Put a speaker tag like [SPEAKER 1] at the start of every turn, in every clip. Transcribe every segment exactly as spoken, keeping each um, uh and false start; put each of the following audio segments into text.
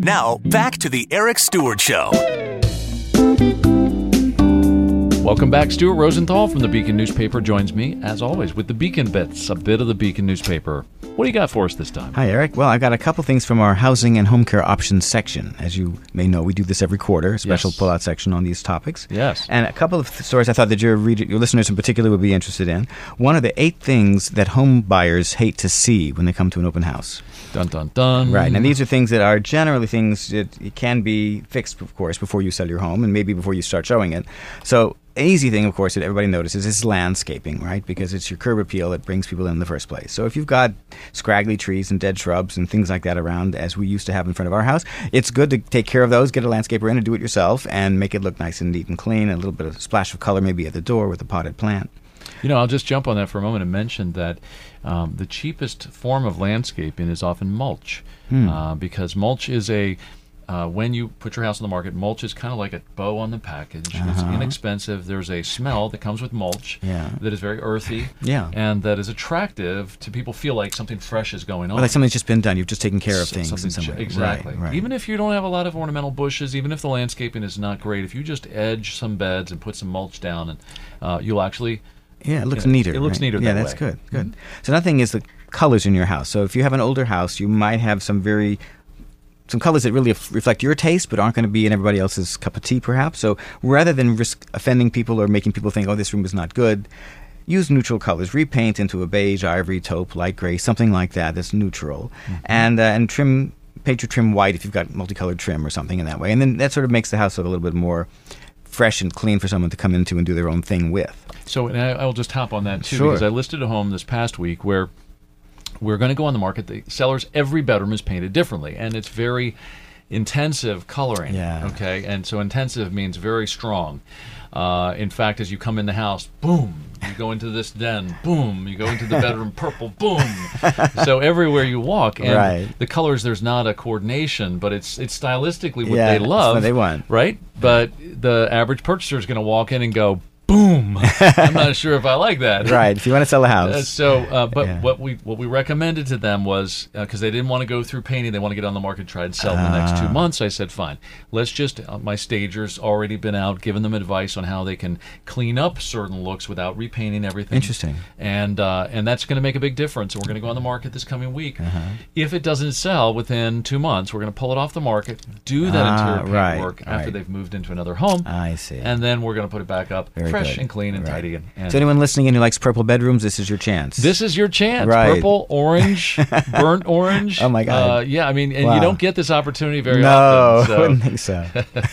[SPEAKER 1] Now, back to the Eric Stewart Show.
[SPEAKER 2] Welcome back. Stuart Rosenthal from the Beacon newspaper joins me, as always, with the Beacon Bits, a bit of the Beacon newspaper. What do you got for us this time?
[SPEAKER 3] Hi, Eric. Well, I've got a couple things from our housing and home care options section. As you may know, we do this every quarter, a special
[SPEAKER 2] Yes.
[SPEAKER 3] pull-out section on these topics.
[SPEAKER 2] Yes.
[SPEAKER 3] And a couple of th- stories I thought that your reader, your listeners in particular would be interested in. One of the eight things that home buyers hate to see when they come to an open house.
[SPEAKER 2] Dun, dun, dun.
[SPEAKER 3] Right. And these are things that are generally things that can be fixed, of course, before you sell your home and maybe before you start showing it. So an easy thing, of course, that everybody notices is landscaping, right? Because it's your curb appeal that brings people in, in the first place. So if you've got scraggly trees and dead shrubs and things like that around, as we used to have in front of our house, it's good to take care of those, get a landscaper in and do it yourself and make it look nice and neat and clean, a little bit of splash of color maybe at the door with a potted plant.
[SPEAKER 2] You know, I'll just jump on that for a moment and mention that um, the cheapest form of landscaping is often mulch,
[SPEAKER 3] Hmm.
[SPEAKER 2] uh, because mulch is a uh, when you put your house on the market, mulch is kind of like a bow on the package. It's
[SPEAKER 3] Uh-huh.
[SPEAKER 2] inexpensive. There's a smell that comes with mulch
[SPEAKER 3] Yeah.
[SPEAKER 2] that is very earthy,
[SPEAKER 3] Yeah.
[SPEAKER 2] and that is attractive to people. Feel like something fresh is going on.
[SPEAKER 3] Well, like something's just been done. You've just taken care of
[SPEAKER 2] S-
[SPEAKER 3] things in
[SPEAKER 2] something
[SPEAKER 3] some
[SPEAKER 2] ch-
[SPEAKER 3] way.
[SPEAKER 2] Exactly.
[SPEAKER 3] Right, right.
[SPEAKER 2] Even if you don't have a lot of ornamental bushes, even if the landscaping is not great, if you just edge some beds and put some mulch down, and uh, you'll actually
[SPEAKER 3] Yeah, it looks
[SPEAKER 2] Yeah,
[SPEAKER 3] neater.
[SPEAKER 2] it looks
[SPEAKER 3] right?
[SPEAKER 2] neater
[SPEAKER 3] Yeah,
[SPEAKER 2] that
[SPEAKER 3] that's
[SPEAKER 2] way.
[SPEAKER 3] good. Good. So another thing is the colors in your house. So if you have an older house, you might have some very some colors that really f- reflect your taste, but aren't going to be in everybody else's cup of tea, perhaps. So rather than risk offending people or making people think, "Oh, this room is not good," use neutral colors. Repaint into a beige, ivory, taupe, light gray, something like that. That's neutral, and uh, and trim. Paint your trim white if you've got multicolored trim or something in that way, and then that sort of makes the house look a little bit more fresh and clean for someone to come into and do their own thing with.
[SPEAKER 2] So, and I, I'll just hop on that too,
[SPEAKER 3] Sure.
[SPEAKER 2] because I listed a home this past week where we're going to go on the market. The sellers, every bedroom is painted differently, and it's very intensive coloring.
[SPEAKER 3] Yeah.
[SPEAKER 2] Okay, and so intensive means very strong. Uh, in fact, as you come in the house, boom, you go into this den, boom, you go into the bedroom, purple, boom. So everywhere you walk, and
[SPEAKER 3] Right.
[SPEAKER 2] the colors, there's not a coordination, but it's it's stylistically what
[SPEAKER 3] Yeah,
[SPEAKER 2] they
[SPEAKER 3] it's
[SPEAKER 2] love.
[SPEAKER 3] what they want.
[SPEAKER 2] Right? But the average purchaser is going to walk in and go, boom. I'm not sure if I like that.
[SPEAKER 3] Right. If you want to sell a house.
[SPEAKER 2] Uh, so, uh, but
[SPEAKER 3] Yeah.
[SPEAKER 2] what we what we recommended to them was, because they didn't want to go through painting, they want to get on the market, try and sell in the next two
[SPEAKER 3] Ah.
[SPEAKER 2] months. I said, fine, let's just. Uh, my stagers already been out, giving them advice on how they can clean up certain looks without repainting everything.
[SPEAKER 3] Interesting.
[SPEAKER 2] And uh, and that's going to make a big difference. And we're going to go on the market this coming week.
[SPEAKER 3] Uh-huh.
[SPEAKER 2] If it doesn't sell within two months, we're going to pull it off the market, do that
[SPEAKER 3] Ah,
[SPEAKER 2] interior
[SPEAKER 3] right,
[SPEAKER 2] paintwork after
[SPEAKER 3] right.
[SPEAKER 2] they've moved into another home,
[SPEAKER 3] I see.
[SPEAKER 2] and then we're going to put it back up,
[SPEAKER 3] Very
[SPEAKER 2] fresh
[SPEAKER 3] good.
[SPEAKER 2] and clean and
[SPEAKER 3] Right.
[SPEAKER 2] tidy. And, and
[SPEAKER 3] So anyone listening in who likes purple bedrooms, this is your chance.
[SPEAKER 2] this is your chance.
[SPEAKER 3] Right.
[SPEAKER 2] Purple, orange, burnt orange.
[SPEAKER 3] Oh, my God.
[SPEAKER 2] Uh, yeah, I mean, and
[SPEAKER 3] Wow.
[SPEAKER 2] you don't get this opportunity very
[SPEAKER 3] no,
[SPEAKER 2] often. So.
[SPEAKER 3] I wouldn't think so.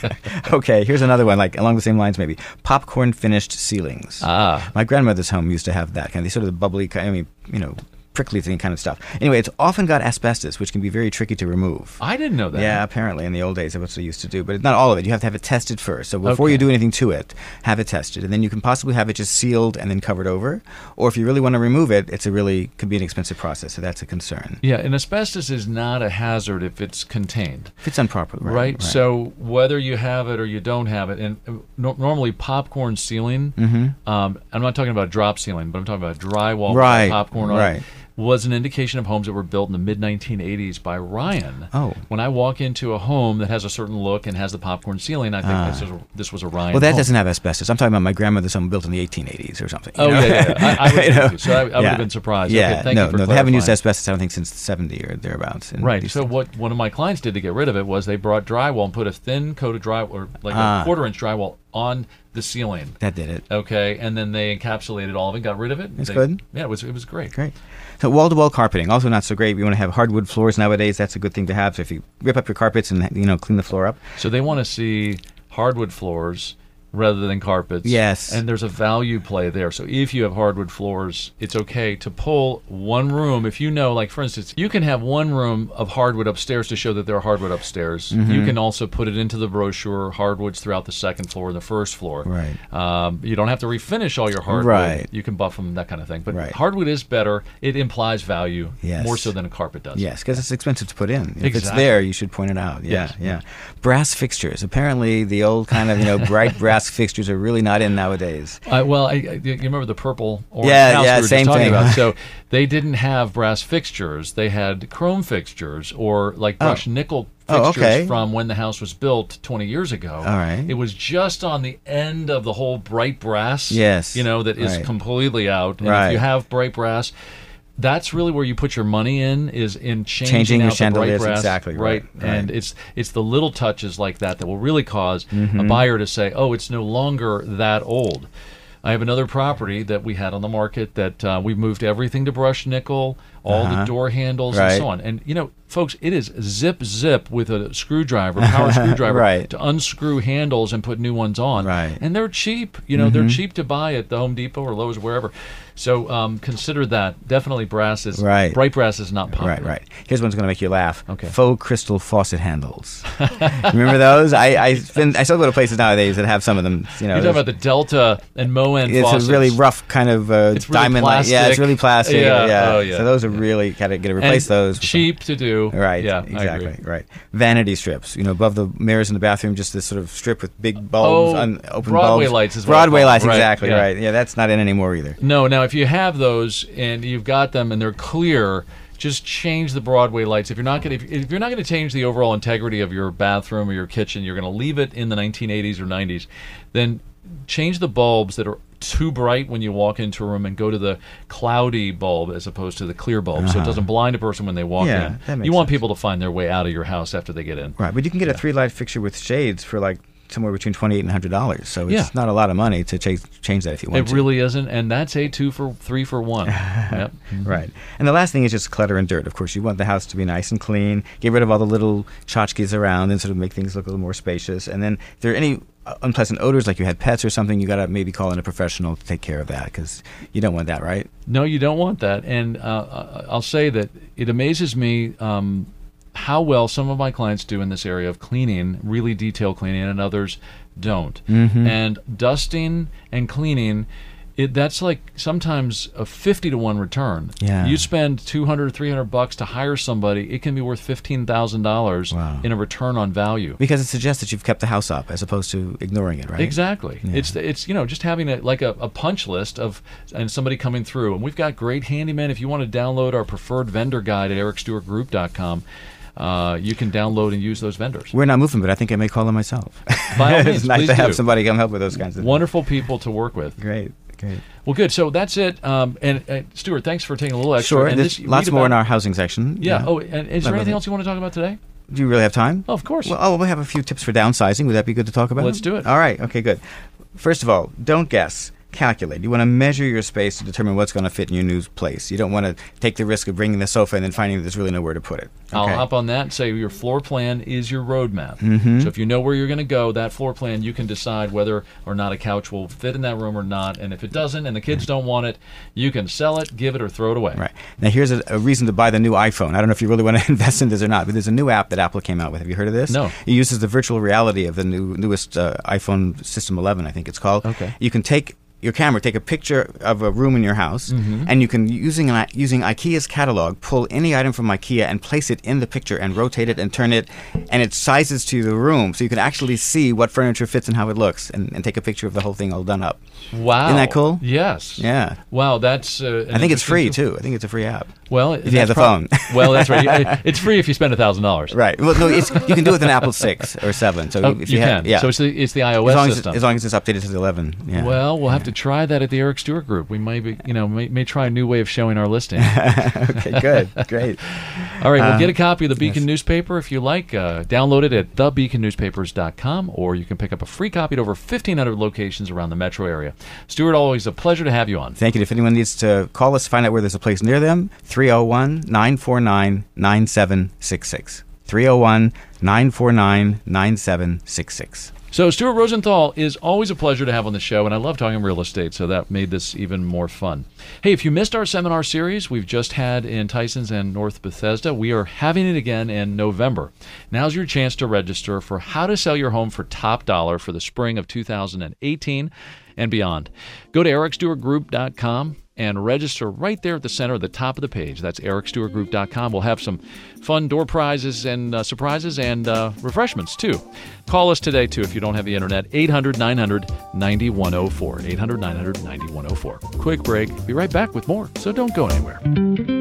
[SPEAKER 3] Okay, here's another one, like along the same lines maybe. Popcorn finished ceilings.
[SPEAKER 2] Ah.
[SPEAKER 3] My grandmother's home used to have that kind of, sort of the bubbly, kind I mean, you know, prickly thing kind of stuff. Anyway, it's often got asbestos, which can be very tricky to remove.
[SPEAKER 2] I didn't know that.
[SPEAKER 3] Yeah, apparently in the old days that's what they used to do, but not all of it. You have to have it tested first. So before
[SPEAKER 2] Okay.
[SPEAKER 3] you do anything to it, have it tested, and then you can possibly have it just sealed and then covered over. Or if you really want to remove it, it's a really could be an expensive process. So that's a concern.
[SPEAKER 2] Yeah, and asbestos is not a hazard if it's contained.
[SPEAKER 3] If it's done properly, right?
[SPEAKER 2] Right? So whether you have it or you don't have it, and uh, no, normally popcorn ceiling,
[SPEAKER 3] Mhm.
[SPEAKER 2] um, I'm not talking about drop ceiling, but I'm talking about drywall with
[SPEAKER 3] Right,
[SPEAKER 2] popcorn on it,
[SPEAKER 3] right.
[SPEAKER 2] was an indication of homes that were built in the mid nineteen eighties by Ryan.
[SPEAKER 3] Oh.
[SPEAKER 2] When I walk into a home that has a certain look and has the popcorn ceiling, I think
[SPEAKER 3] Ah.
[SPEAKER 2] this, is, this was a Ryan
[SPEAKER 3] Well, that
[SPEAKER 2] home.
[SPEAKER 3] doesn't have asbestos. I'm talking about my grandmother's home built in the eighteen eighties or something. you
[SPEAKER 2] Oh,
[SPEAKER 3] know?
[SPEAKER 2] yeah, yeah, yeah. I- I would
[SPEAKER 3] You
[SPEAKER 2] think
[SPEAKER 3] know?
[SPEAKER 2] too. So I- I would have
[SPEAKER 3] Yeah.
[SPEAKER 2] been surprised.
[SPEAKER 3] Yeah,
[SPEAKER 2] Okay, thank
[SPEAKER 3] no,
[SPEAKER 2] you for
[SPEAKER 3] no, they haven't used
[SPEAKER 2] clarifying.
[SPEAKER 3] asbestos, I don't think, since seventy or thereabouts. in
[SPEAKER 2] Right.
[SPEAKER 3] these
[SPEAKER 2] So
[SPEAKER 3] things.
[SPEAKER 2] what one of my clients did to get rid of it was they brought drywall and put a thin coat of drywall, or like
[SPEAKER 3] Ah.
[SPEAKER 2] a quarter inch drywall, on the ceiling.
[SPEAKER 3] That did it.
[SPEAKER 2] Okay, and then they encapsulated all of it, got rid of it.
[SPEAKER 3] That's
[SPEAKER 2] They-
[SPEAKER 3] good.
[SPEAKER 2] Yeah, it was it was great.
[SPEAKER 3] Great. So wall-to-wall carpeting, also not so great. We want to have hardwood floors nowadays. That's a good thing to have. So if you rip up your carpets and, you know, clean the floor up.
[SPEAKER 2] So they want to see hardwood floors rather than carpets.
[SPEAKER 3] Yes.
[SPEAKER 2] And there's a value play there. So if you have hardwood floors, it's okay to pull one room. If you know, like for instance, you can have one room of hardwood upstairs to show that there are hardwood upstairs.
[SPEAKER 3] Mm-hmm.
[SPEAKER 2] You can also put it into the brochure, hardwoods throughout the second floor and the first floor.
[SPEAKER 3] Right.
[SPEAKER 2] Um, you don't have to refinish all your hardwood.
[SPEAKER 3] Right.
[SPEAKER 2] You can buff them, that kind of thing. But
[SPEAKER 3] Right.
[SPEAKER 2] hardwood is better. It implies value
[SPEAKER 3] Yes.
[SPEAKER 2] more so than a carpet does.
[SPEAKER 3] Yes, because it's expensive to put in. If it's
[SPEAKER 2] Exactly.
[SPEAKER 3] there, you should point it out. Yeah,
[SPEAKER 2] Yes.
[SPEAKER 3] yeah. Brass fixtures. Apparently, the old kind of, you know, bright brass fixtures are really not in nowadays.
[SPEAKER 2] Uh, well, I, I, you remember the purple orange
[SPEAKER 3] Yeah,
[SPEAKER 2] house
[SPEAKER 3] yeah,
[SPEAKER 2] we were
[SPEAKER 3] same
[SPEAKER 2] just talking
[SPEAKER 3] thing.
[SPEAKER 2] about? So they didn't have brass fixtures; they had chrome fixtures or like brushed
[SPEAKER 3] Oh.
[SPEAKER 2] nickel
[SPEAKER 3] Oh,
[SPEAKER 2] fixtures
[SPEAKER 3] okay.
[SPEAKER 2] from when the house was built twenty years ago.
[SPEAKER 3] All right.
[SPEAKER 2] It was just on the end of the whole bright brass.
[SPEAKER 3] Yes.
[SPEAKER 2] You know, that is
[SPEAKER 3] Right.
[SPEAKER 2] completely out. And
[SPEAKER 3] Right.
[SPEAKER 2] if you have bright brass, that's really where you put your money in, is in changing,
[SPEAKER 3] Changing your
[SPEAKER 2] out the bright
[SPEAKER 3] chandeliers,
[SPEAKER 2] brass.
[SPEAKER 3] exactly, right, right.
[SPEAKER 2] And it's it's the little touches like that that will really cause
[SPEAKER 3] Mm-hmm.
[SPEAKER 2] a buyer to say, oh, it's no longer that old. I have another property that we had on the market that uh, we've moved everything to brushed nickel, all
[SPEAKER 3] Uh-huh.
[SPEAKER 2] the door handles
[SPEAKER 3] Right.
[SPEAKER 2] and so on. And, you know, folks, it is zip, zip with a screwdriver, power screwdriver,
[SPEAKER 3] Right.
[SPEAKER 2] to unscrew handles and put new ones on.
[SPEAKER 3] Right.
[SPEAKER 2] And they're cheap. You know, they're cheap to buy at the Home Depot or Lowe's, wherever. So um, consider that. Definitely brass is,
[SPEAKER 3] Right.
[SPEAKER 2] bright brass is not popular.
[SPEAKER 3] Right, right. Here's one's going to make you laugh.
[SPEAKER 2] Okay.
[SPEAKER 3] Faux crystal faucet handles. Remember those? I I've been, I still go to places nowadays that have some of them. You know,
[SPEAKER 2] You're talking about the Delta and Moen
[SPEAKER 3] it's
[SPEAKER 2] faucets.
[SPEAKER 3] a really rough kind of uh,
[SPEAKER 2] It's really
[SPEAKER 3] diamond like. Yeah, it's
[SPEAKER 2] plastic.
[SPEAKER 3] really plastic.
[SPEAKER 2] Yeah, oh, yeah.
[SPEAKER 3] So those are really got to get to replace
[SPEAKER 2] And
[SPEAKER 3] those. with some-
[SPEAKER 2] cheap to do.
[SPEAKER 3] Right.
[SPEAKER 2] Yeah, I
[SPEAKER 3] Exactly.
[SPEAKER 2] agree.
[SPEAKER 3] Right. Vanity strips. You know, above the mirrors in the bathroom, just this sort of strip with big bulbs,
[SPEAKER 2] Oh,
[SPEAKER 3] un- open
[SPEAKER 2] Broadway
[SPEAKER 3] bulbs.
[SPEAKER 2] lights is what I
[SPEAKER 3] Broadway
[SPEAKER 2] call them.
[SPEAKER 3] lights.
[SPEAKER 2] Right,
[SPEAKER 3] Exactly.
[SPEAKER 2] yeah.
[SPEAKER 3] Right. Yeah, that's not in anymore either.
[SPEAKER 2] No, now if you have those and you've got them and they're clear, just change the Broadway lights. If you're not going to, if you're not going to change the overall integrity of your bathroom or your kitchen, you're going to leave it in the nineteen eighties or nineties. Then change the bulbs that are too bright when you walk into a room and go to the cloudy bulb as opposed to the clear bulb, so it doesn't blind a person when they walk
[SPEAKER 3] Yeah,
[SPEAKER 2] in.
[SPEAKER 3] that makes
[SPEAKER 2] You want
[SPEAKER 3] sense.
[SPEAKER 2] people to find their way out of your house after they get in.
[SPEAKER 3] Right. But you can get a three light fixture with shades for like somewhere between twenty-eight and one hundred dollars. So it's
[SPEAKER 2] Yeah.
[SPEAKER 3] not a lot of money to change change that if you want
[SPEAKER 2] It
[SPEAKER 3] to.
[SPEAKER 2] really isn't, and that's a two for three for one. Yep.
[SPEAKER 3] Right. And the last thing is just clutter and dirt. Of course, you want the house to be nice and clean. Get rid of all the little tchotchkes around and sort of make things look a little more spacious. And then if there are any uh, unpleasant odors, like you had pets or something, you got to maybe call in a professional to take care of that, because you don't want that, right?
[SPEAKER 2] No, you don't want that. And uh, I'll say that it amazes me um, how well some of my clients do in this area of cleaning, really detailed cleaning, and others don't.
[SPEAKER 3] Mm-hmm.
[SPEAKER 2] And dusting and cleaning, it, that's like sometimes a fifty to one return.
[SPEAKER 3] Yeah.
[SPEAKER 2] You spend two hundred, three hundred bucks to hire somebody, it can be worth fifteen thousand dollars
[SPEAKER 3] Wow.
[SPEAKER 2] in a return on value.
[SPEAKER 3] Because it suggests that you've kept the house up as opposed to ignoring it, right?
[SPEAKER 2] Exactly.
[SPEAKER 3] Yeah.
[SPEAKER 2] It's it's you know just having a like a, a punch list of and somebody coming through, and we've got great handymen. If you want to download our preferred vendor guide at eric stewart group dot com, uh, you can download and use those vendors.
[SPEAKER 3] We're not moving, but I think I may call them myself.
[SPEAKER 2] By all
[SPEAKER 3] It's
[SPEAKER 2] means,
[SPEAKER 3] nice
[SPEAKER 2] please
[SPEAKER 3] to have
[SPEAKER 2] do.
[SPEAKER 3] somebody come help with those kinds of
[SPEAKER 2] Wonderful people to work with.
[SPEAKER 3] things. Great, great.
[SPEAKER 2] Well, good. So that's it. Um, and uh, Stuart, thanks for taking a little extra.
[SPEAKER 3] Sure,
[SPEAKER 2] And
[SPEAKER 3] there's
[SPEAKER 2] this-
[SPEAKER 3] lots
[SPEAKER 2] read
[SPEAKER 3] more in
[SPEAKER 2] about-
[SPEAKER 3] our housing section.
[SPEAKER 2] Yeah. Oh, and is
[SPEAKER 3] I
[SPEAKER 2] there
[SPEAKER 3] love
[SPEAKER 2] anything
[SPEAKER 3] it.
[SPEAKER 2] else you want to talk about today?
[SPEAKER 3] Do you really have time?
[SPEAKER 2] Oh, of course.
[SPEAKER 3] Well, oh, we have a few tips for downsizing. Would that be good to talk about?
[SPEAKER 2] Let's do it.
[SPEAKER 3] All right. Okay, good. First of all, don't guess. Calculate. You want to measure your space to determine what's going to fit in your new place. You don't want to take the risk of bringing the sofa in and finding that there's really nowhere to put it.
[SPEAKER 2] I'll
[SPEAKER 3] Okay?
[SPEAKER 2] hop on that and say your floor plan is your roadmap.
[SPEAKER 3] Mhm.
[SPEAKER 2] So if you know where you're going to go, that floor plan, you can decide whether or not a couch will fit in that room or not. And if it doesn't and the kids don't want it, you can sell it, give it, or throw it away.
[SPEAKER 3] Right. Now, here's a, a reason to buy the new iPhone. I don't know if you really want to invest in this or not, but there's a new app that Apple came out with. Have you heard of this?
[SPEAKER 2] No.
[SPEAKER 3] It uses the virtual reality of the new newest uh, iPhone System eleven, I think it's called.
[SPEAKER 2] Okay.
[SPEAKER 3] You can take your camera, take a picture of a room in your house,
[SPEAKER 2] Mm-hmm.
[SPEAKER 3] and you can, using an, using IKEA's catalog, pull any item from IKEA and place it in the picture and rotate it and turn it, and it sizes to the room, so you can actually see what furniture fits and how it looks, and, and take a picture of the whole thing all done up.
[SPEAKER 2] Wow.
[SPEAKER 3] Isn't that cool?
[SPEAKER 2] Yes.
[SPEAKER 3] Yeah.
[SPEAKER 2] Wow, that's. Uh, an
[SPEAKER 3] I think it's
[SPEAKER 2] interesting
[SPEAKER 3] free,
[SPEAKER 2] tool.
[SPEAKER 3] too. I think it's a free app.
[SPEAKER 2] Well,
[SPEAKER 3] If you have
[SPEAKER 2] that's
[SPEAKER 3] the
[SPEAKER 2] prob-
[SPEAKER 3] phone.
[SPEAKER 2] Well, that's right. You- It's free if you spend a thousand dollars.
[SPEAKER 3] Right. Well, no, it's, you can do it with an Apple six or seven. So
[SPEAKER 2] Oh,
[SPEAKER 3] if
[SPEAKER 2] you
[SPEAKER 3] you, have,
[SPEAKER 2] can.
[SPEAKER 3] yeah.
[SPEAKER 2] So it's the it's the iOS
[SPEAKER 3] as long as,
[SPEAKER 2] system.
[SPEAKER 3] as long as it's updated to the eleven. Yeah.
[SPEAKER 2] Well, we'll have to try that at the Eric Stewart Group. We may be, you know, may, may try a new way of showing our listing.
[SPEAKER 3] Okay. Good. Great.
[SPEAKER 2] All right, well,
[SPEAKER 3] Uh,
[SPEAKER 2] get a copy of the Beacon
[SPEAKER 3] yes.
[SPEAKER 2] newspaper if you like. Uh, download it at the beacon newspapers dot com, or you can pick up a free copy at over fifteen hundred locations around the metro area. Stuart, always a pleasure to have you on.
[SPEAKER 3] Thank you. If anyone needs to call us, find out where there's a place near them, three oh one, nine four nine, nine seven six six. three oh one, nine four nine, nine seven six six.
[SPEAKER 2] So Stuart Rosenthal is always a pleasure to have on the show, and I love talking real estate, so that made this even more fun. Hey, if you missed our seminar series we've just had in Tysons and North Bethesda, we are having it again in November. Now's your chance to register for How to Sell Your Home for Top Dollar for the spring of two thousand eighteen and beyond. Go to eric stewart group dot com and register right there at the center, at the top of the page. That's eric stewart group dot com. We'll have some fun door prizes and uh, surprises and uh, refreshments, too. Call us today, too, if you don't have the internet, eight hundred, nine hundred, ninety-one oh four, eight hundred, nine hundred, ninety-one oh four. Quick break. Be right back with more, so don't go anywhere.